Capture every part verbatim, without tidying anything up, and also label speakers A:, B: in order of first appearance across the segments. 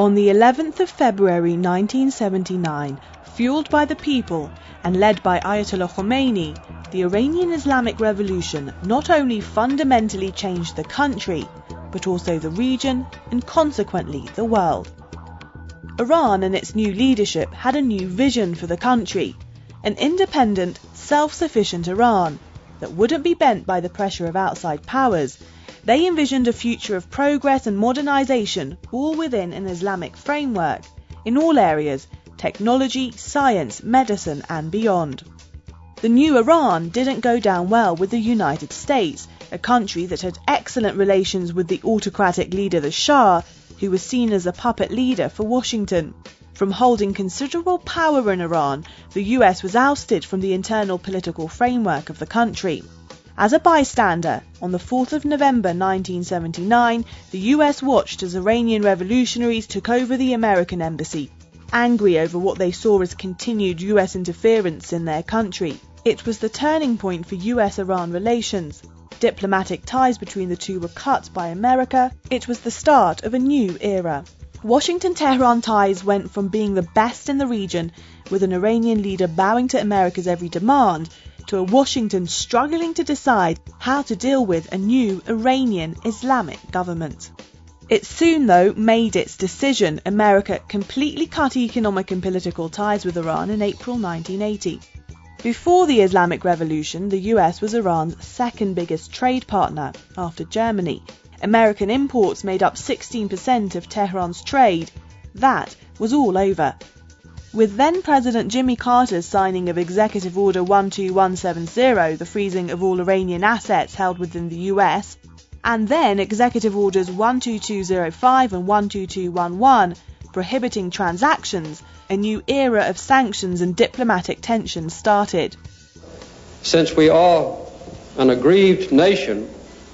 A: On the eleventh of February nineteen seventy-nine, fueled by the people and led by Ayatollah Khomeini, the Iranian Islamic Revolution not only fundamentally changed the country, but also the region and consequently the world. Iran and its new leadership had a new vision for the country, an independent, self-sufficient Iran that wouldn't be bent by the pressure of outside powers. They envisioned a future of progress and modernization, all within an Islamic framework, in all areas: technology, science, medicine and beyond. The new Iran didn't go down well with the United States, a country that had excellent relations with the autocratic leader the Shah, who was seen as a puppet leader for Washington. From holding considerable power in Iran, the U S was ousted from the internal political framework of the country. As a bystander, on the fourth of November nineteen seventy-nine, the U S watched as Iranian revolutionaries took over the American embassy, angry over what they saw as continued U S interference in their country. It was the turning point for U S Iran relations. Diplomatic ties between the two were cut by America. It was the start of a new era. Washington-Tehran ties went from being the best in the region, with an Iranian leader bowing to America's every demand, to a Washington struggling to decide how to deal with a new Iranian Islamic government. It soon, though, made its decision. America completely cut economic and political ties with Iran in April nineteen eighty. Before the Islamic Revolution, the U S was Iran's second biggest trade partner, after Germany. American imports made up sixteen percent of Tehran's trade. That was all over. With then-President Jimmy Carter's signing of Executive Order one two one seven zero, the freezing of all Iranian assets held within the U S, and then Executive Orders one two two zero five and one two two one one, prohibiting transactions, a new era of sanctions and diplomatic tension started.
B: Since we are an aggrieved nation,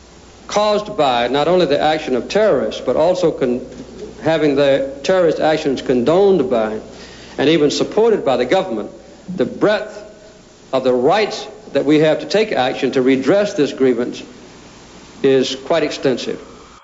B: caused by not only the action of terrorists, but also con- having the terrorist actions condoned by and even supported by the government, the breadth of the rights that we have to take action to redress this grievance is quite extensive.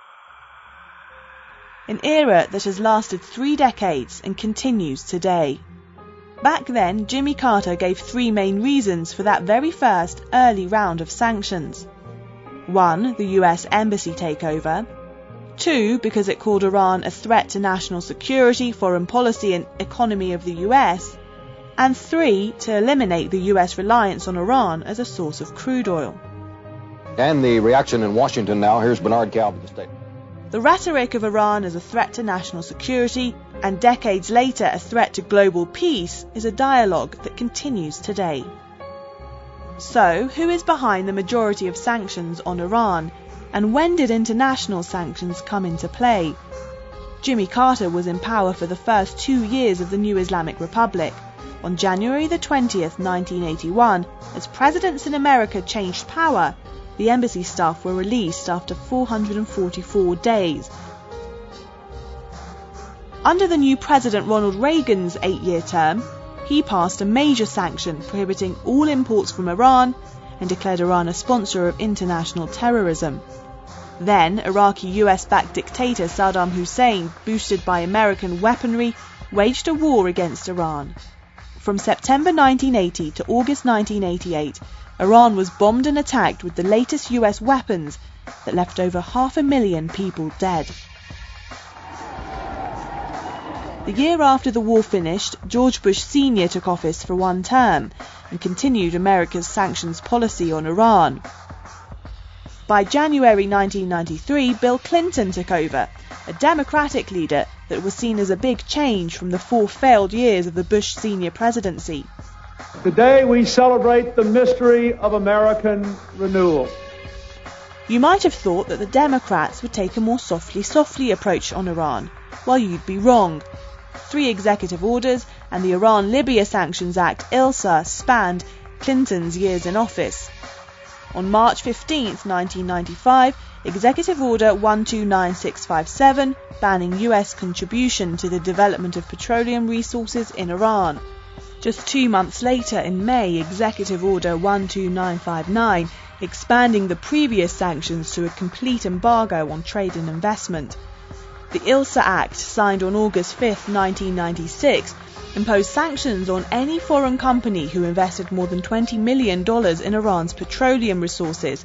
A: An era that has lasted three decades and continues today. Back then, Jimmy Carter gave three main reasons for that very first early round of sanctions. One, the U S embassy takeover. Two, because it called Iran a threat to national security, foreign policy and economy of the U S. And three, to eliminate the U S reliance on Iran as a source of crude oil.
C: And the reaction in Washington now. Here's Bernard Kalb with the statement.
A: The rhetoric of Iran as a threat to national security, and decades later a threat to global peace, is a dialogue that continues today. So, who is behind the majority of sanctions on Iran, and when did international sanctions come into play? Jimmy Carter was in power for the first two years of the new Islamic Republic. On January the twentieth, nineteen eighty-one, as presidents in America changed power, the embassy staff were released after four hundred forty-four days. Under the new President Ronald Reagan's eight-year term, he passed a major sanction prohibiting all imports from Iran and declared Iran a sponsor of international terrorism. Then, Iraqi U S-backed dictator Saddam Hussein, boosted by American weaponry, waged a war against Iran. From September nineteen eighty to August nineteen eighty-eight, Iran was bombed and attacked with the latest U S weapons that left over half a million people dead. The year after the war finished, George Bush Senior took office for one term and continued America's sanctions policy on Iran. By January nineteen ninety-three, Bill Clinton took over, a Democratic leader that was seen as a big change from the four failed years of the Bush Senior presidency.
D: Today we celebrate the mystery of American renewal.
A: You might have thought that the Democrats would take a more softly-softly approach on Iran. Well, you'd be wrong. Three executive orders and the Iran-Libya Sanctions Act, I L S A, spanned Clinton's years in office. On March fifteenth, nineteen ninety-five, Executive Order one two nine six five seven, banning U S contribution to the development of petroleum resources in Iran. Just two months later, in May, Executive Order one two nine five nine, expanding the previous sanctions to a complete embargo on trade and investment. The ILSA Act, signed on August fifth, nineteen ninety-six, imposed sanctions on any foreign company who invested more than twenty million dollars in Iran's petroleum resources.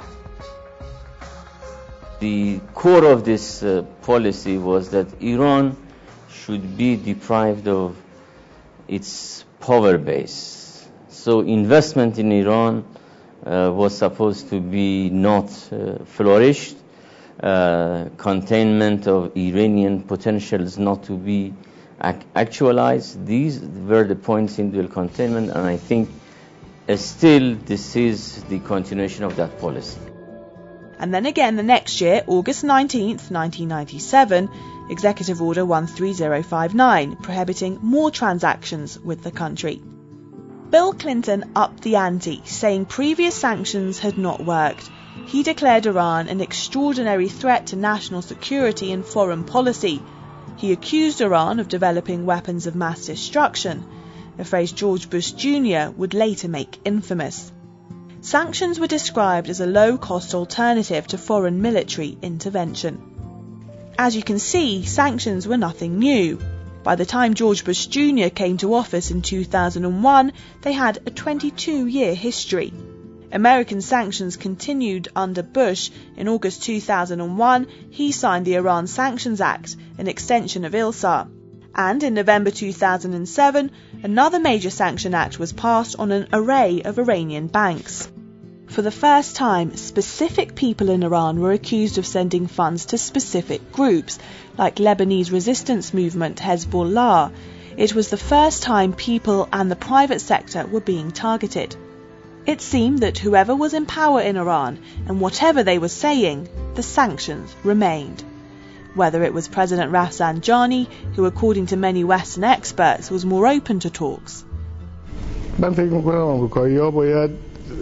E: The core of this uh, policy was that Iran should be deprived of its power base. So investment in Iran uh, was supposed to be not uh, flourished, uh, containment of Iranian potentials not to be ac actualized. These were the points in dual containment, and I think uh, still this is the continuation of that policy.
A: And then again the next year, August nineteenth, nineteen ninety-seven, Executive Order one three zero five nine, prohibiting more transactions with the country. Bill Clinton upped the ante, saying previous sanctions had not worked. He declared Iran an extraordinary threat to national security and foreign policy. He accused Iran of developing weapons of mass destruction, a phrase George Bush Junior would later make infamous. Sanctions were described as a low-cost alternative to foreign military intervention. As you can see, sanctions were nothing new. By the time George Bush Junior came to office in two thousand one, they had a twenty-two year history. American sanctions continued under Bush. In August two thousand one, he signed the Iran Sanctions Act, an extension of ILSA. And in November two thousand seven, another major sanction act was passed on an array of Iranian banks. For the first time, specific people in Iran were accused of sending funds to specific groups, like Lebanese resistance movement Hezbollah. It was the first time people and the private sector were being targeted. It seemed that whoever was in power in Iran, and whatever they were saying, the sanctions remained. Whether it was President Rafsanjani, who according to many Western experts was more open to talks.
F: من فکر میکنم آمریکایی‌ها باید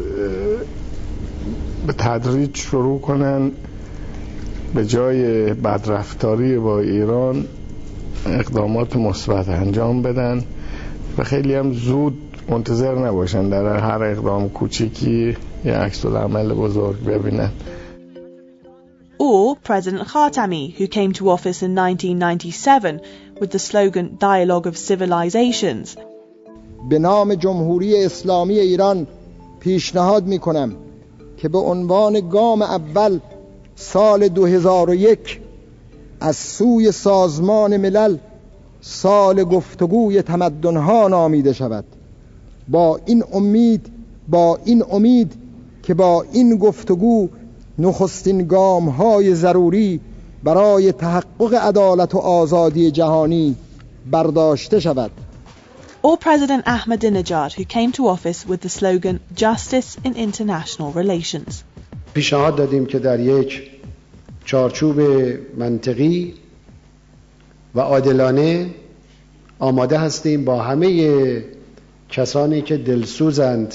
F: به تدریج شروع کنن به جای بدرفتاری با ایران اقدامات مثبت انجام بدن و خیلی هم زود منتظر نباشن در هر اقدام کوچیکی یه عکس العمل بزرگ ببینن.
A: Or President Khatami, who came to office in nineteen ninety-seven with the slogan Dialogue of Civilizations.
G: به نام جمهوری اسلامی ایران پیشنهاد میکنم که به عنوان گام اول سال دو هزار و یک از سوی سازمان ملل سال گفتگوی تمدن‌ها نامیده شود. با این امید با این امید که با این گفتگو نخستین گام‌های ضروری برای تحقق عدالت و آزادی جهانی برداشته شود.
A: Or President Ahmadinejad, who came to office with the slogan Justice in International Relations.
H: پیشنهاد دادیم که در یک چارچوب منطقی و عادلانه آماده هستیم با همه کسانی که دلسوزند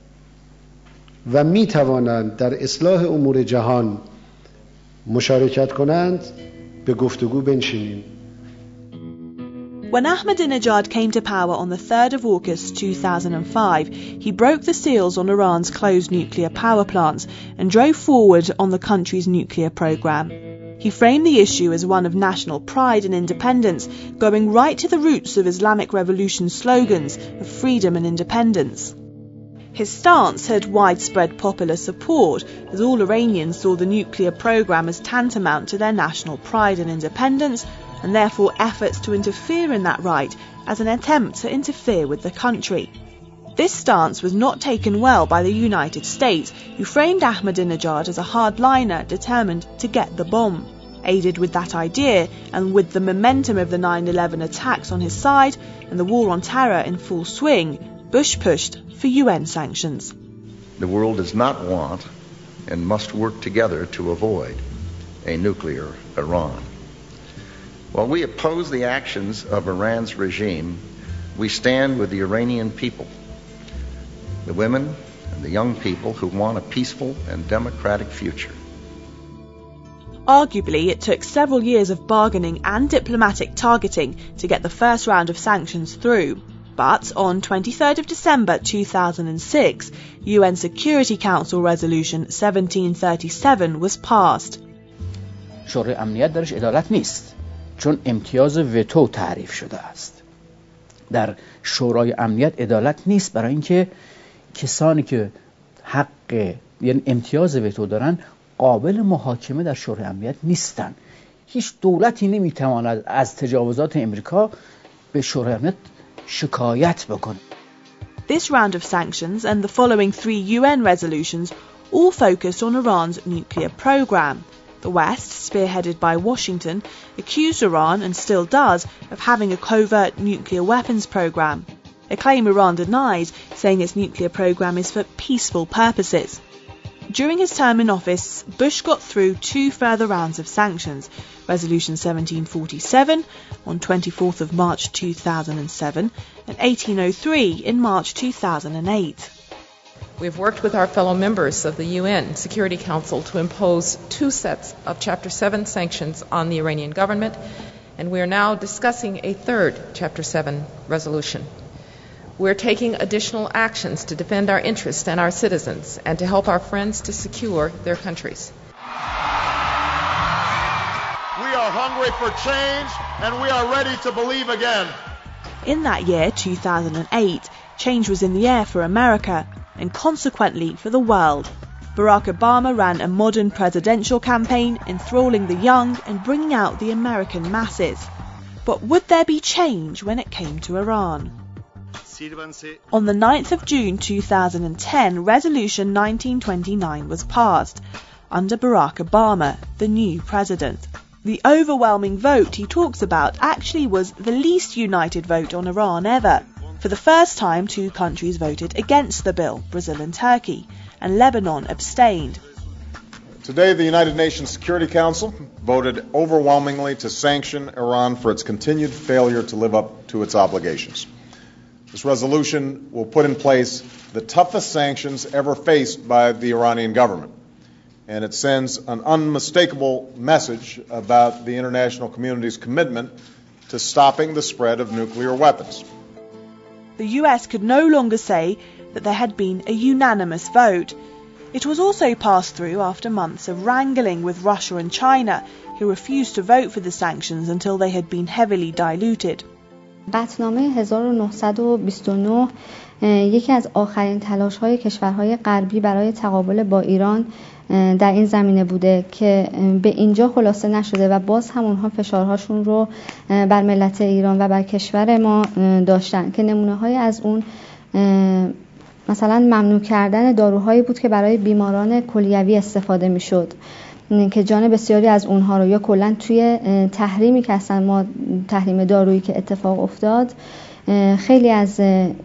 H: و می توانند در اصلاح امور جهان مشارکت کنند به گفتگو بنشینیم.
A: When Ahmadinejad came to power on the third of August two thousand five, he broke the seals on Iran's closed nuclear power plants and drove forward on the country's nuclear program. He framed the issue as one of national pride and independence, going right to the roots of Islamic Revolution slogans of freedom and independence. His stance had widespread popular support, as all Iranians saw the nuclear program as tantamount to their national pride and independence, and therefore efforts to interfere in that right as an attempt to interfere with the country. This stance was not taken well by the United States, who framed Ahmadinejad as a hardliner determined to get the bomb. Aided with that idea, and with the momentum of the nine eleven attacks on his side and the war on terror in full swing, Bush pushed for U N sanctions.
I: The world does not want and must work together to avoid a nuclear Iran. While we oppose the actions of Iran's regime, we stand with the Iranian people, the women and the young people who want a peaceful and democratic future.
A: Arguably, it took several years of bargaining and diplomatic targeting to get the first round of sanctions through. But on twenty-third of December two thousand six, U N Security Council Resolution seventeen thirty-seven was passed.
J: شورای امنیت درش عدالت نیست. چون امتیاز وتو تعریف شده است. در شورای امنیت عدالت نیست، برای اینکه کسانی که حق یعنی امتیاز وتو دارن قابل محاکمه در شورای امنیت نیستن. هیچ دولتی نمیتواند از تجاوزات امریکا به شورای امنیت شکایت بکنه.
A: This round of sanctions and the following three U N resolutions all focused on Iran's nuclear program. The West, spearheaded by Washington, accused Iran, and still does, of having a covert nuclear weapons program, a claim Iran denies, saying its nuclear program is for peaceful purposes. During his term in office, Bush got through two further rounds of sanctions, Resolution seventeen forty-seven on twenty-fourth of March two thousand seven and eighteen oh three in March two thousand eight.
K: We've worked with our fellow members of the U N Security Council to impose two sets of Chapter seven sanctions on the Iranian government, and we are now discussing a third Chapter seven resolution. We're taking additional actions to defend our interests and our citizens and to help our friends to secure their countries.
L: We are hungry for change and we are ready to believe again.
A: In that year, two thousand eight, change was in the air for America and consequently for the world. Barack Obama ran a modern presidential campaign enthralling the young and bringing out the American masses. But would there be change when it came to Iran? On the ninth of June two thousand ten, Resolution nineteen twenty-nine was passed under Barack Obama, the new president. The overwhelming vote he talks about actually was the least united vote on Iran ever. For the first time, two countries voted against the bill, Brazil and Turkey, and Lebanon abstained.
C: Today, the United Nations Security Council voted overwhelmingly to sanction Iran for its continued failure to live up to its obligations. This resolution will put in place the toughest sanctions ever faced by the Iranian government, and it sends an unmistakable message about the international community's commitment to stopping the spread of nuclear weapons.
A: The U S could no longer say that there had been a unanimous vote. It was also passed through after months of wrangling with Russia and China, who refused to vote for the sanctions until they had been heavily diluted.
M: قطعنامه هزار و نهصد و بیست و نه یکی از آخرین تلاش‌های کشورهای غربی برای تقابل با ایران در این زمینه بوده که به اینجا خلاصه نشده و باز هم اونها فشارهاشون رو بر ملت ایران و بر کشور ما داشتن که نمونه‌های از اون مثلا ممنوع کردن داروهایی بود که برای بیماران کلیوی استفاده میشد که جان بسیاری از اونها رو یا کلا توی تحریمی که اصلا ما تحریم دارویی که اتفاق افتاد خیلی از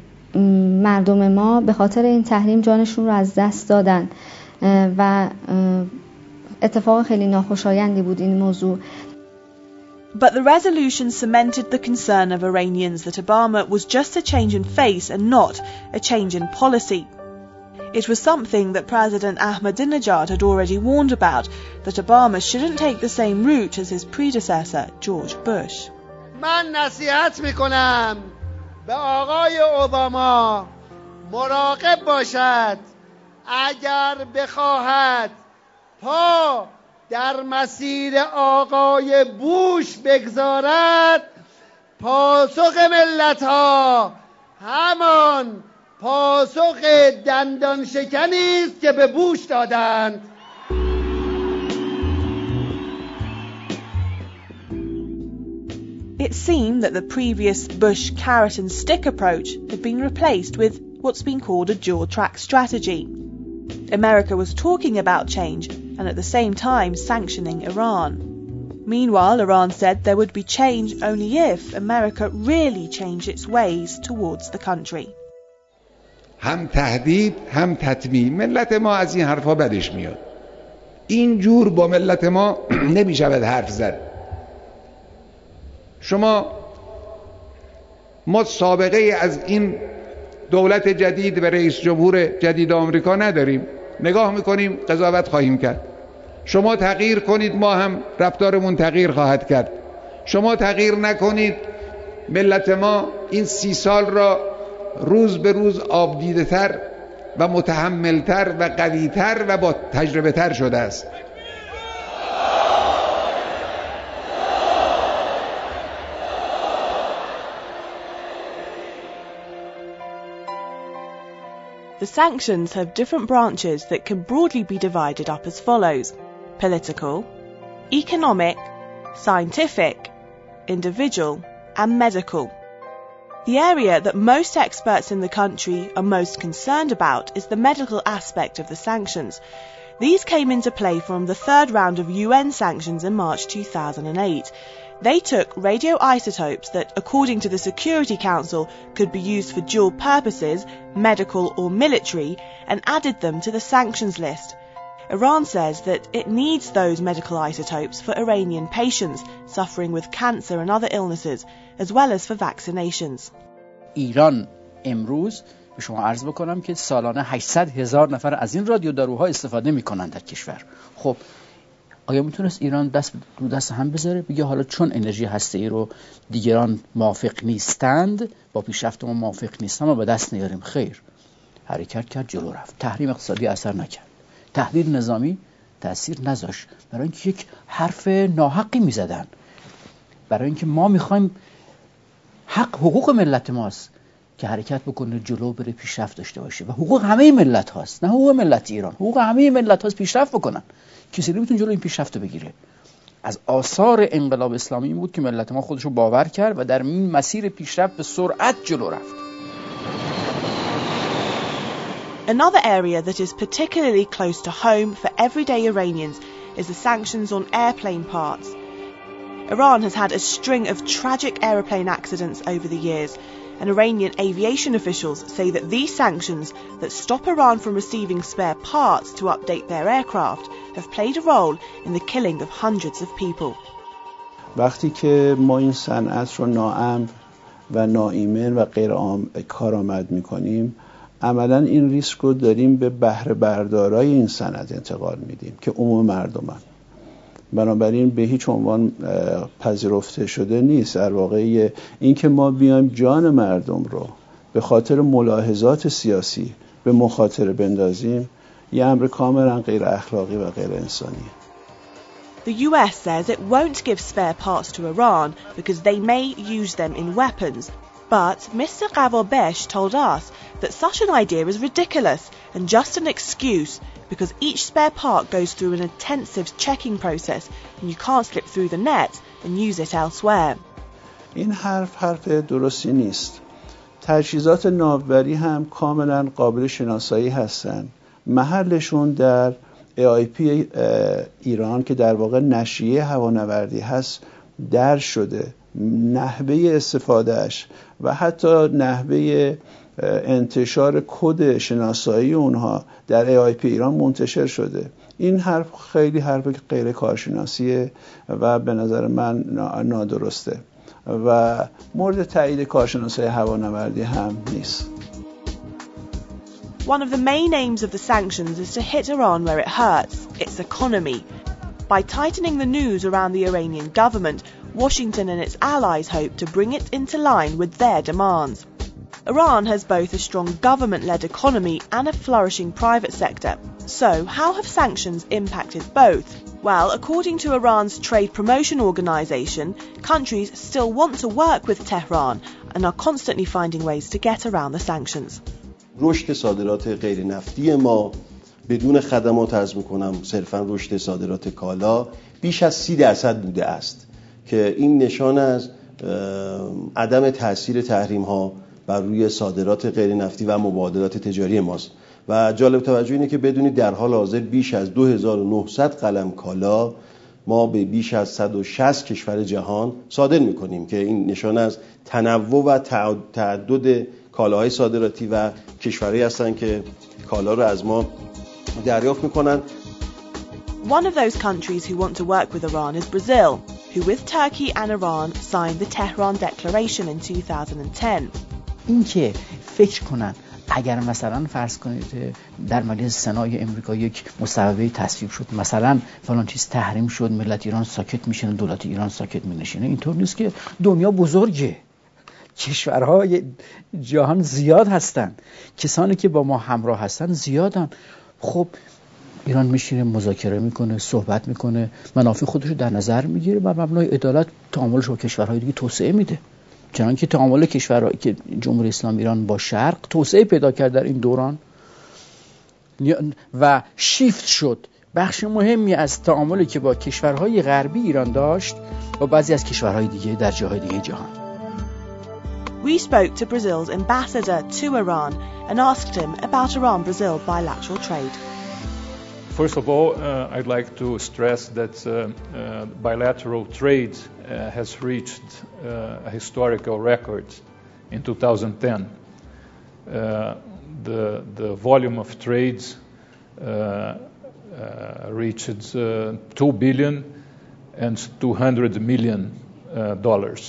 M: مردم ما به خاطر این تحریم جانشون رو از دست دادن و اتفاق خیلی ناخوشایندی بود این موضوع.
A: But the resolution cemented the concern of Iranians that Obama was just a change in face and not a change in policy. It was something that President Ahmadinejad had already warned about, that Obama shouldn't take the same route as his predecessor, George Bush.
N: من نصیحت میکنم به آقای اوباما مراقب باشد اگر بخواهد پا در مسیر آقای بوش بگذارد پاسخ ملت ها همان پاسخ دندان شکنی است که به بوش دادند.
A: It seemed that the previous Bush carrot and stick approach had been replaced with what's been called a dual-track strategy. America was talking about change and at the same time sanctioning Iran. Meanwhile, Iran said there would be change only if America really changed its ways towards the country.
O: هم تهدید هم تطمیع. ملت ما از این حرفا بدش میاد. این جور با ملت ما نمیشود حرف زد. شما ما سابقه از این دولت جدید و رئیس جمهور جدید آمریکا نداریم. نگاه میکنیم قضاوت خواهیم کرد. شما تغییر کنید ما هم رفتارمون تغییر خواهد کرد. شما تغییر نکنید ملت ما این سی سال را روز به روز آبدیده تر و متحمل تر و قوی تر و با تجربه تر شده است.
A: The sanctions have different branches that can broadly be divided up as follows: political, economic, scientific, individual, and medical. The area that most experts in the country are most concerned about is the medical aspect of the sanctions. These came into play from the third round of U N sanctions in March two thousand eight. They took radioisotopes that, according to the Security Council, could be used for dual purposes, medical or military, and added them to the sanctions list. Iran says that it needs those medical isotopes for Iranian patients suffering with cancer and other illnesses, as well as for vaccinations.
J: ایران امروز به شما عرض بکنم که سالانه هشتصد هزار نفر از این رادیوداروها استفاده میکنن در کشور. خب آیا میتونست ایران دست رو دست هم بذاره بگه حالا چون انرژی هسته‌ای رو دیگران موافق نیستند، با پیشرفت ما موافق نیستن، ما به دست نیاریم؟ خیر، حرکت کرد، جلو رفت. تحریم اقتصادی اثر نکرد، تحریم نظامی تأثیر نذاشت، برای اینکه یک حرف ناحقی میزدن، برای اینکه ما میخوایم حق حقوق ملت ماست که حرکت بکنه، جلو بره، پیشرفت داشته باشه و حقوق همه ملت هاست، نه حقوق ملت ایران، حقوق همه ملت هاست پیشرفت بکنن. کسی نمیتونه جلو این پیشرفت رو بگیره. از آثار انقلاب اسلامی این بود که ملت ما خودش رو باور کرد و در این مسیر پیشرفت به سرعت جلو رفت.
A: Another area that is particularly close to home for everyday Iranians is the sanctions on airplane parts. Iran has had a string of tragic aeroplane accidents over the years, and Iranian aviation officials say that these sanctions that stop Iran from receiving spare parts to update their aircraft have played a role in the killing of hundreds of people.
P: وقتی که ما این صنعت رو ناامن و ناایمن و غیر کارآمد می‌کنیم، عملاً این ریسک رو داریم به بهره بردارای این صنعت انتقال میدیم که عموم مردمن. بنابراین به هیچ عنوان پذیرفته شده نیست. در واقع این که ما بیایم جان مردم رو به خاطر ملاحظات سیاسی به مخاطره بندازیم، یه امر کاملا غیر اخلاقی و غیر انسانیه.
A: The U S says it won't give spare parts to Iran because they may use them in weapons. But Mister Gavabesh told us that such an idea is ridiculous and just an excuse, because each spare part goes through an intensive checking process and you can't slip through the net and use it elsewhere.
P: این حرف حرف درستی نیست. تجهیزات ناوبری هم کاملا قابل شناسایی هستن. محلشون در ای آی پی ایران که در واقع نشریه هوانوردی هست در شده. نحوه استفادهش و حتی نحوه انتشار کد شناسایی اونها در ای آی پی ایران منتشر شده. این حرف خیلی حرف غیر کارشناسیه و به نظر من نادرسته و مورد تایید کارشناسای هوانوردی هم نیست.
A: One of the main aims of the sanctions is to hit Iran where it hurts, its economy. By tightening the noose around the Iranian government, Washington and its allies hope to bring it into line with their demands. Iran has both a strong government-led economy and a flourishing private sector. So, how have sanctions impacted both? Well, according to Iran's Trade Promotion Organization, countries still want to work with Tehran and are constantly finding ways to get around the sanctions.
Q: رشد صادرات غیر نفتی ما بدون خدمات عرض میکنم صرفاً رشد صادرات کالا بیش از سی درصد بوده است که این نشان از عدم تاثیر تحریم ها بر روی صادرات غیر نفتی و مبادلات تجاری ماست. و جالب توجه اینه که بدونید در حال حاضر بیش از دو هزار و نهصد قلم کالا ما به بیش از صد و شصت کشور جهان صادر میکنیم که این نشان از تنوع و تعدد کالاهای صادراتی و کشورهایی هستند که کالا رو از ما دریافت میکنن.
A: One of those countries who want to work with Iran is Brazil, who with Turkey and Iran signed the Tehran Declaration in two thousand ten.
J: این که فکر کنن اگر مثلا فرض کنید در مجلس سنای امریکا یک مصوبه تصویب شد، مثلا فلان چیز تحریم شد، ملت ایران ساکت میشن، دولت ایران ساکت مینشینه، اینطور نیست که. دنیا بزرگه، کشورهای جهان زیاد هستن، کسانی که با ما همراه هستن زیادن. خب ایران میشینه مذاکره میکنه، صحبت میکنه، منافع خودش رو در نظر میگیره، بر مبنای عدالت تعاملش با کشورهای دیگه توسعه میده. چنانکه تعامل کشورهای که جمهوری اسلامی ایران با شرق توسعه پیدا کرد در این دوران، و شیفت شد. بخش مهمی از تعاملی که با کشورهای غربی ایران داشت با بعضی از کشورهای دیگه در جاهای دیگه جهان.
A: We spoke to Brazil's ambassador to Iran and asked him about Iran-Brazil bilateral trade.
R: First of all, uh, I'd like to stress that uh, uh, bilateral trade uh, has reached uh, a historical record in two thousand ten. Uh, the, the volume of trade uh, uh, reached uh, two billion and two hundred million uh, dollars.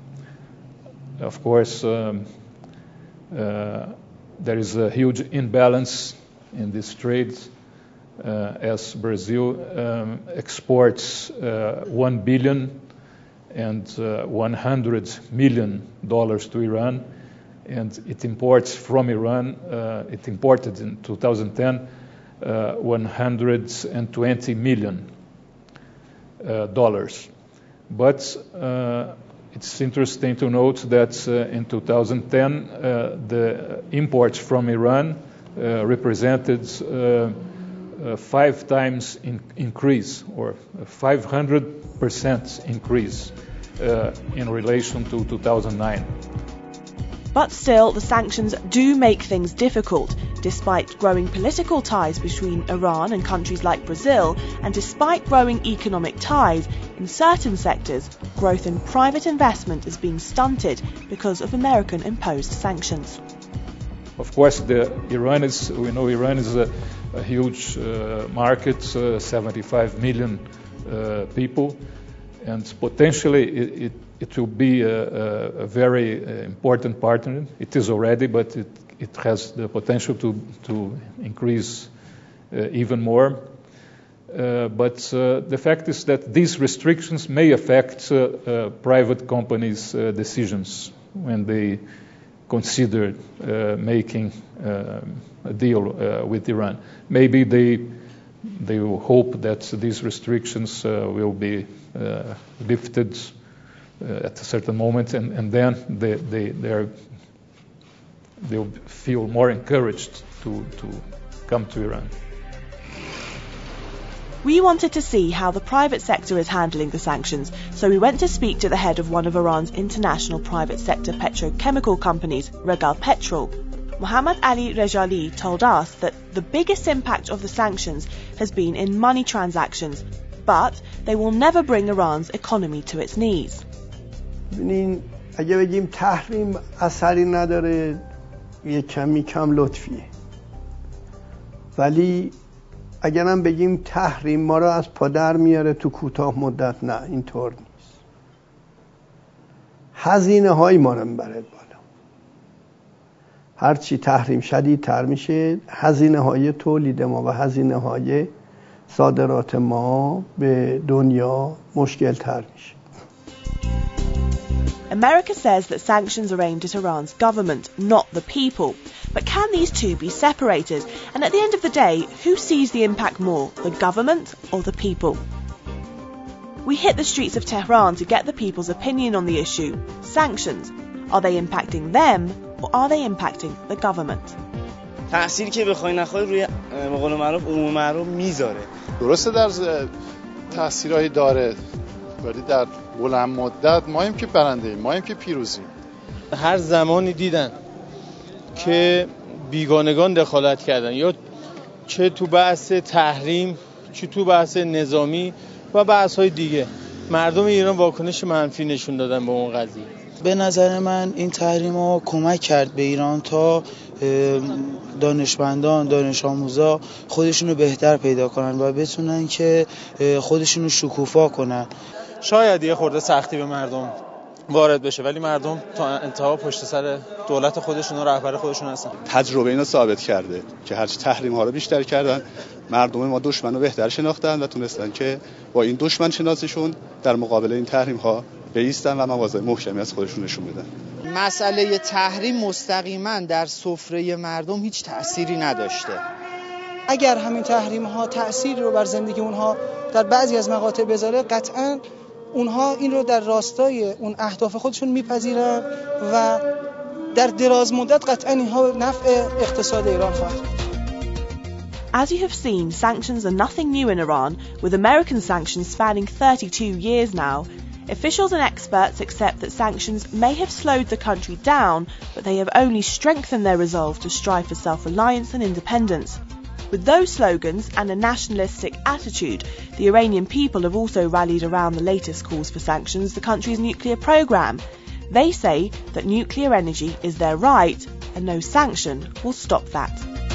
R: Of course, um, uh, there is a huge imbalance in this trade uh, as Brazil um, exports uh, one billion and uh, one hundred million dollars to Iran, and it imports from Iran. Uh, it imported in two thousand ten uh, one hundred twenty million uh, dollars, but. Uh, It's interesting to note that uh, in two thousand ten, uh, the imports from Iran uh, represented uh, uh, five times in increase, or five hundred percent increase uh, in relation to two thousand nine.
A: But still, the sanctions do make things difficult. Despite growing political ties between Iran and countries like Brazil, and despite growing economic ties, in certain sectors, growth in private investment is being stunted because of American-imposed sanctions.
R: Of course, the Iran is, we know Iran is a, a huge uh, market, uh, seventy-five million uh, people, and potentially it, it, it will be a, a very important partner. It is already, but it, it has the potential to, to increase uh, even more. Uh, but uh, the fact is that these restrictions may affect uh, uh, private companies' uh, decisions when they consider uh, making uh, a deal uh, with Iran. Maybe they they will hope that these restrictions uh, will be uh, lifted uh, at a certain moment, and, and then they they they're, they'll feel more encouraged to to come to Iran.
A: We wanted to see how the private sector is handling the sanctions, so we went to speak to the head of one of Iran's international private sector petrochemical companies, Regal Petrol. Mohammad Ali Rejali told us that the biggest impact of the sanctions has been in money transactions, but they will never bring Iran's economy to its knees.
S: ببینین اگه بگیم تحریم اثری نداره یه کمی کم لطفیه، ولی اگرم بگیم تحریم ما رو از پادر میاره تو کوتاه مدت، نه اینطور نیست. هزینه های ما رو میبره بالا. هرچی تحریم شدیدتر میشه، هزینه های تولید ما و هزینه های صادرات ما به دنیا مشکل تر میشه.
A: America says that sanctions are aimed at Iran's government, not the people. But can these two be separated? And at the end of the day, who sees the impact more, the government or the people? We hit the streets of Tehran to get the people's opinion on the issue. Sanctions, are they impacting them or are they impacting the government?
T: تأثیری که بخوای نخوای روی به قول معروف عموم مردم میذاره.
L: درسته در تأثیرایی داره، ولی در بلند مدت مایم که برنده ایم، مایم که پیروزیم.
T: هر زمانی دیدن که بیگانگان دخالت کردن، یا چه تو بحث تحریم، چه تو بحث نظامی و بحث‌های دیگه، مردم ایران واکنش منفی نشون دادن به اون قضیه.
U: به نظر من این تحریم‌ها کمک کرد به ایران تا دانشمندان، دانش آموزا خودشونو بهتر پیدا کنن و بتونن که خودشونو شکوفا کنن.
T: شاید یه خورده سختی به مردم وارد بشه، ولی مردم تا انتها پشت سر دولت خودشون و رهبر خودشون هستن.
V: تجربه اینو ثابت کرده که هرچی تحریم ها رو بیشتر کردن، مردم ما دشمن رو بهتر شناختن و تونستن که با این دشمن شناسیشون در مقابل این تحریم ها بایستن و مواضع محکمی از خودشون نشون بدن.
W: مسئله تحریم مستقیما در سفره مردم هیچ تأثیری نداشته.
X: اگر همین تحریم ها تأثیری رو بر زندگی اونها در بعضی از مقاطع بذاره، قطعاً اونها این رو در راستای اون اهداف خودشون میپذیرن و در دراز مدت قطعاً اینها نفع اقتصاد ایران خواهد.
A: As you have seen, sanctions are nothing new in Iran, with American sanctions spanning thirty-two years now. Officials and experts accept that sanctions may have slowed the country down, but they have only strengthened their resolve to strive for self-reliance and independence. With those slogans and a nationalistic attitude, the Iranian people have also rallied around the latest calls for sanctions, the country's nuclear program. They say that nuclear energy is their right, and no sanction will stop that.